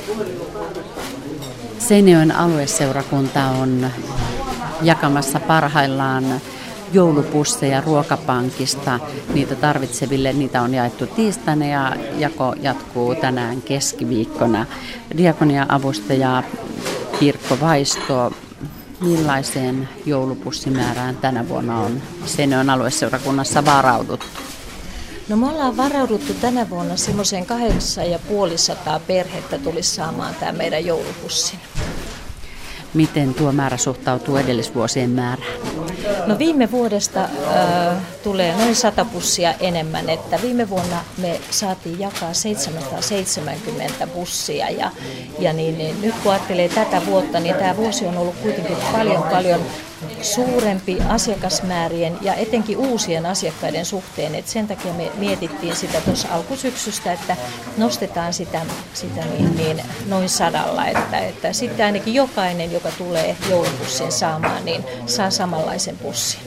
Seinäjoen alueseurakunta on jakamassa parhaillaan joulupusseja Ruokapankista niitä tarvitseville. Niitä on jaettu tiistaina ja jako jatkuu tänään keskiviikkona. Diakonia-avustaja Pirkko Vaisto, millaiseen joulupussimäärään tänä vuonna on Seinäjoen alueseurakunnassa varauduttu? No me ollaan varauduttu tänä vuonna semmoiseen 850 perhettä tulisi saamaan tämä meidän joulupussin. Miten tuo määrä suhtautuu edellisvuosien määrään? No viime vuodesta tulee noin 100 pussia enemmän, että viime vuonna me saatiin jakaa 770 bussia ja niin, nyt kun ajattelee tätä vuotta, niin tämä vuosi on ollut kuitenkin paljon suurempi asiakasmäärien ja etenkin uusien asiakkaiden suhteen. Et sen takia me mietittiin sitä tuossa alkusyksystä, että nostetaan sitä noin 100, että sitten ainakin jokainen, joka tulee joulupussin saamaan, niin saa samanlaisen pussin.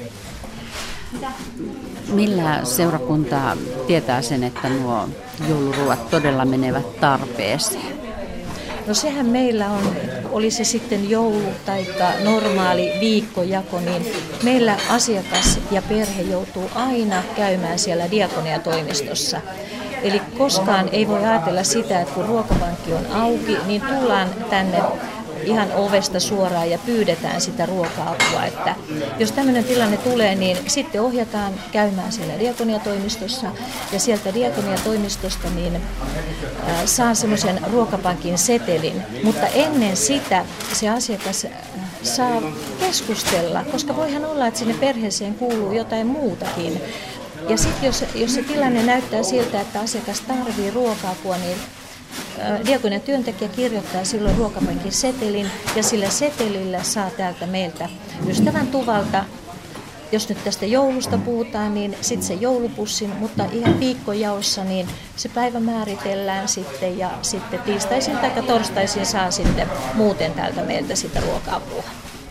Millä seurakunta tietää sen, että nuo jouluruuat todella menevät tarpeeseen? No sehän meillä on, oli se sitten joulu tai normaali viikkojako, niin meillä asiakas ja perhe joutuu aina käymään siellä diakoniatoimistossa. Eli koskaan ei voi ajatella sitä, että kun ruokapankki on auki, niin tullaan tänne ihan ovesta suoraan ja pyydetään sitä ruoka-apua. Että jos tämmöinen tilanne tulee, niin sitten ohjataan käymään siellä diakoniatoimistossa ja sieltä diakoniatoimistosta niin saa semmoisen ruokapankin setelin, mutta ennen sitä se asiakas saa keskustella, koska voihan olla, että sinne perheeseen kuuluu jotain muutakin. Ja sitten jos se tilanne näyttää siltä, että asiakas tarvitsee ruoka-apua, niin diakonian työntekijä kirjoittaa silloin ruokapankin setelin ja sillä setelillä saa täältä meiltä ystävän tuvalta, jos nyt tästä joulusta puhutaan, niin sitten se joulupussin, mutta ihan viikkojaossa niin se päivä määritellään sitten ja sitten tiistaisin tai torstaisin saa sitten muuten täältä meiltä sitä ruoka-apua.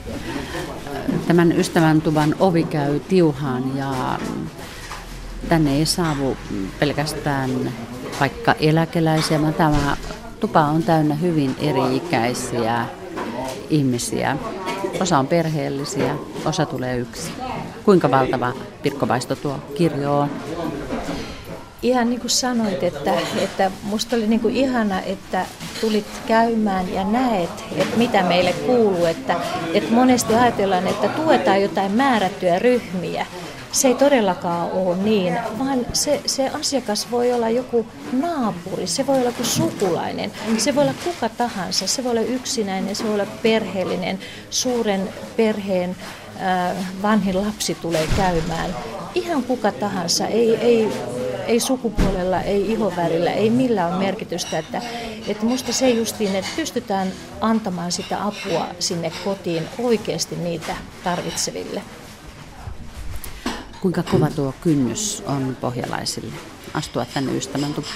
Tämän ystävän tuvan ovi käy tiuhaan ja tänne ei saavu pelkästään vaikka eläkeläisiä, vaan tämä tupa on täynnä hyvin eri-ikäisiä ihmisiä. Osa on perheellisiä, osa tulee yksin. Kuinka valtava, Pirkko Vaisto, tuo kirjo on? Ihan niin kuin sanoit, että musta oli niin kuin ihana, että tulit käymään ja näet, että mitä meille kuuluu. Että monesti ajatellaan, että tuetaan jotain määrättyjä ryhmiä. Se ei todellakaan ole niin, vaan se asiakas voi olla joku naapuri, se voi olla joku sukulainen, se voi olla kuka tahansa, se voi olla yksinäinen, se voi olla perheellinen, suuren perheen vanhin lapsi tulee käymään. Ihan kuka tahansa, ei sukupuolella, ei ihonvärillä, ei millään ole merkitystä. Että musta se justiin, että pystytään antamaan sitä apua sinne kotiin oikeasti niitä tarvitseville. Kuinka kova tuo kynnys on pohjalaisille astua tänne ystävän tupaan?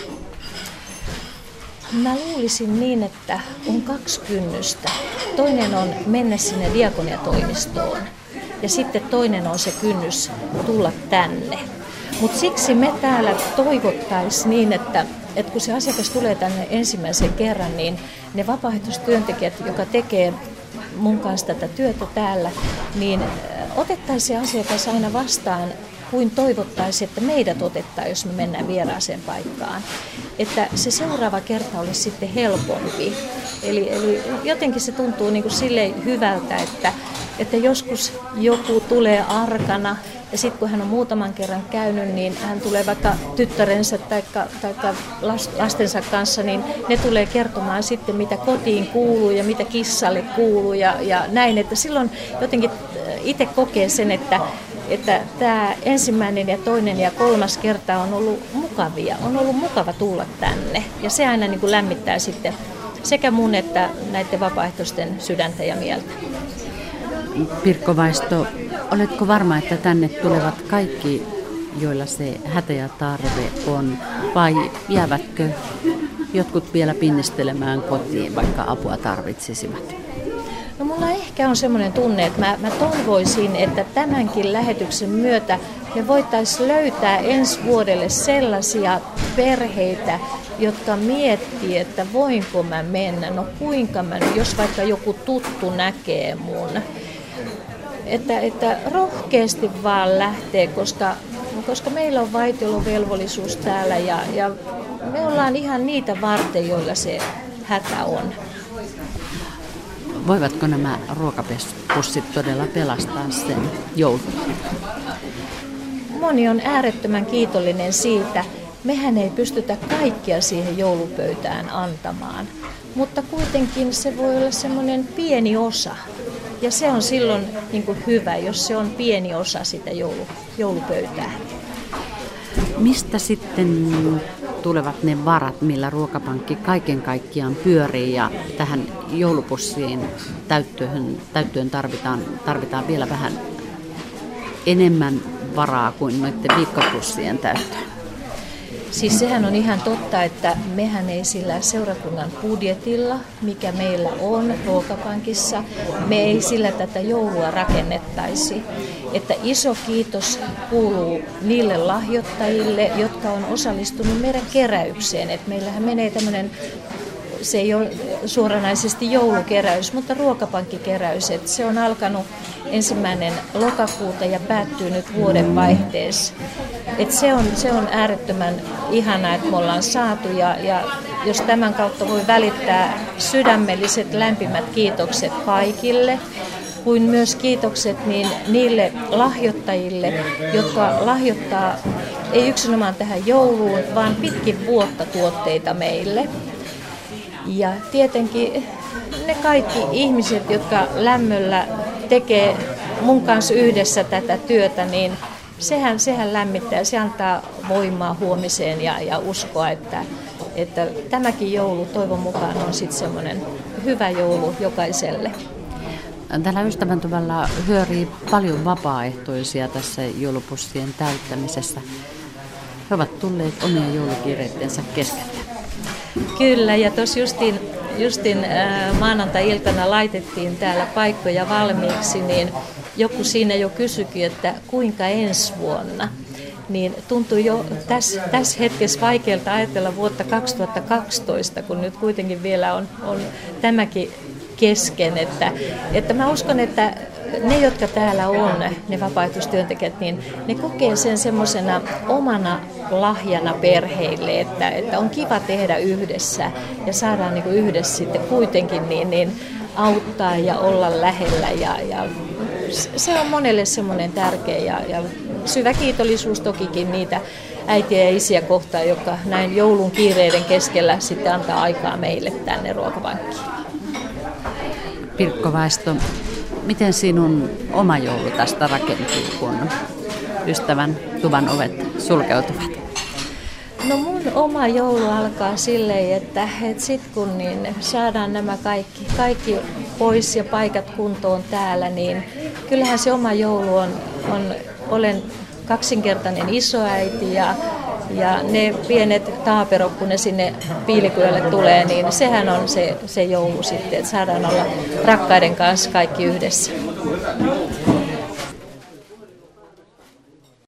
Mä luulisin niin, että on 2 kynnystä. Toinen on mennä sinne diakoniatoimistoon ja sitten toinen on se kynnys tulla tänne. Mutta siksi me täällä toivottaisiin niin, että kun se asiakas tulee tänne ensimmäisen kerran, niin ne vapaaehtoistyöntekijät, joka tekee mun kanssa tätä työtä täällä, niin otettaisiin asiakas aina vastaan, kuin toivottaisiin, että meidät otettaisiin, jos me mennään vieraaseen paikkaan. Että se seuraava kerta olisi sitten helpompi. Eli jotenkin se tuntuu niin kuin silleen hyvältä, että joskus joku tulee arkana, ja sitten kun hän on muutaman kerran käynyt, niin hän tulee vaikka tyttärensä tai lastensa kanssa, niin ne tulee kertomaan sitten, mitä kotiin kuuluu ja mitä kissalle kuuluu ja näin. Että silloin jotenkin itse kokee sen, että tämä ensimmäinen ja toinen ja kolmas kerta on ollut mukavia. On ollut mukava tulla tänne ja se aina niin kuin lämmittää sitten sekä mun että näiden vapaaehtoisten sydäntä ja mieltä. Pirkko Vaisto, oletko varma, että tänne tulevat kaikki, joilla se hätä ja tarve on, vai jäävätkö jotkut vielä pinnistelemään kotiin, vaikka apua tarvitsisivat? No mulla ehkä on semmoinen tunne, että mä toivoisin, että tämänkin lähetyksen myötä me voitaisiin löytää ensi vuodelle sellaisia perheitä, jotka miettii, että voinko mä mennä, no kuinka mä, jos vaikka joku tuttu näkee mun. Että rohkeasti vaan lähtee, koska meillä on vaitiolovelvollisuus täällä ja me ollaan ihan niitä varten, joilla se hätä on. Voivatko nämä ruokapussit todella pelastaa sen joulun? Moni on äärettömän kiitollinen siitä. Mehän ei pystytä kaikkia siihen joulupöytään antamaan, mutta kuitenkin se voi olla semmoinen pieni osa. Ja se on silloin niin kuin hyvä, jos se on pieni osa sitä joulupöytää. Mistä sitten tulevat ne varat, millä ruokapankki kaiken kaikkiaan pyörii ja tähän joulupussiin täyttöön tarvitaan vielä vähän enemmän varaa kuin noiden viikkopussien täyttöön? Siis sehän on ihan totta, että mehän ei sillä seurakunnan budjetilla, mikä meillä on ruokapankissa, me ei sillä tätä joulua rakennettaisi. Että iso kiitos kuuluu niille lahjoittajille, jotka on osallistunut meidän keräykseen. Että meillähän menee tämmöinen, se ei ole suoranaisesti joulukeräys, mutta ruokapankkikeräys. Että se on alkanut 1. lokakuuta ja päättyy nyt vuodenvaihteessa. Et se on äärettömän ihanaa, että me ollaan saatu ja jos tämän kautta voi välittää sydämelliset lämpimät kiitokset kaikille, kuin myös kiitokset niille lahjoittajille, jotka lahjoittaa ei yksinomaan tähän jouluun, vaan pitkin vuotta tuotteita meille. Ja tietenkin ne kaikki ihmiset, jotka lämmöllä tekee mun kanssa yhdessä tätä työtä, niin sehän lämmittää, se antaa voimaa huomiseen ja uskoa, että tämäkin joulu toivon mukaan on sitten semmoinen hyvä joulu jokaiselle. Täällä Ystäväntuvalla hyörii paljon vapaaehtoisia tässä joulupussien täyttämisessä. He ovat tulleet omien joulukiireittensä keskeltä. Kyllä, ja tuossa justin maanantai-iltana laitettiin täällä paikkoja valmiiksi, niin joku siinä jo kysyikin, että kuinka ensi vuonna. Niin tuntui jo tässä hetkessä vaikealta ajatella vuotta 2012, kun nyt kuitenkin vielä on tämäkin kesken. Että mä uskon, että ne, jotka täällä on, ne vapaaehtoistyöntekijät, niin ne kokee sen semmoisena omana lahjana perheille, että on kiva tehdä yhdessä ja saadaan niin kuin yhdessä sitten kuitenkin niin auttaa ja olla lähellä. Ja se on monelle semmoinen tärkeä ja syvä kiitollisuus tokikin niitä äitiä ja isiä kohtaan, jotka näin joulun kiireiden keskellä sitten antaa aikaa meille tänne ruokapankkiin. Pirkko Vaisto, miten sinun oma joulu tästä rakentuu, kun Ystäväntuvan ovet sulkeutuvat? No mun oma joulu alkaa silleen, että sitten kun saadaan nämä kaikki pois ja paikat kuntoon täällä, niin kyllähän se oma joulu olen kaksinkertainen isoäiti ja ne pienet taaperot, kun ne sinne Piilikylälle tulee, niin sehän on se joulu sitten, että saadaan olla rakkaiden kanssa kaikki yhdessä.